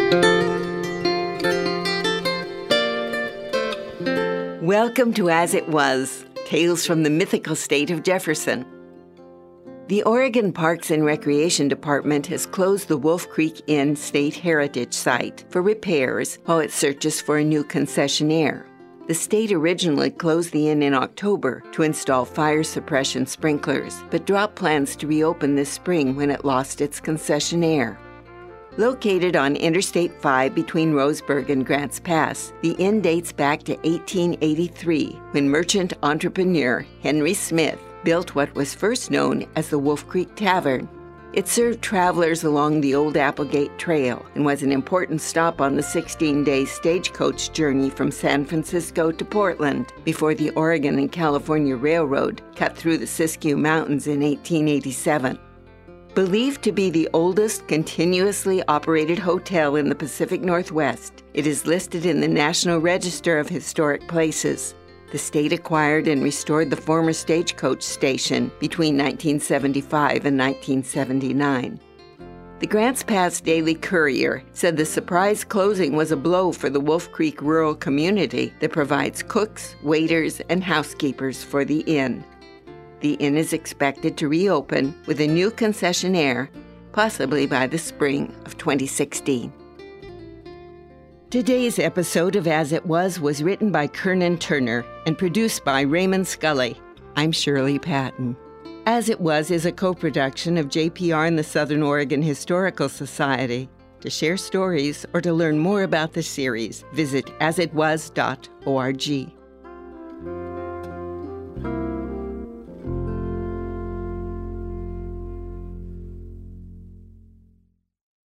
Welcome to As It Was, Tales from the Mythical State of Jefferson. The Oregon Parks and Recreation Department has closed the Wolf Creek Inn State Heritage Site for repairs while it searches for a new concessionaire. The state originally closed the inn in October to install fire suppression sprinklers, but dropped plans to reopen this spring when it lost its concessionaire. Located on Interstate 5 between Roseburg and Grants Pass, the inn dates back to 1883 when merchant entrepreneur Henry Smith built what was first known as the Wolf Creek Tavern. It served travelers along the old Applegate Trail and was an important stop on the 16-day stagecoach journey from San Francisco to Portland before the Oregon and California Railroad cut through the Siskiyou Mountains in 1887. Believed to be the oldest continuously operated hotel in the Pacific Northwest, it is listed in the National Register of Historic Places. The state acquired and restored the former stagecoach station between 1975 and 1979. The Grants Pass Daily Courier said the surprise closing was a blow for the Wolf Creek rural community that provides cooks, waiters, and housekeepers for the inn. The inn is expected to reopen with a new concessionaire, possibly by the spring of 2016. Today's episode of As It Was written by Kernan Turner and produced by Raymond Scully. I'm Shirley Patton. As It Was is a co-production of JPR and the Southern Oregon Historical Society. To share stories or to learn more about the series, visit asitwas.org.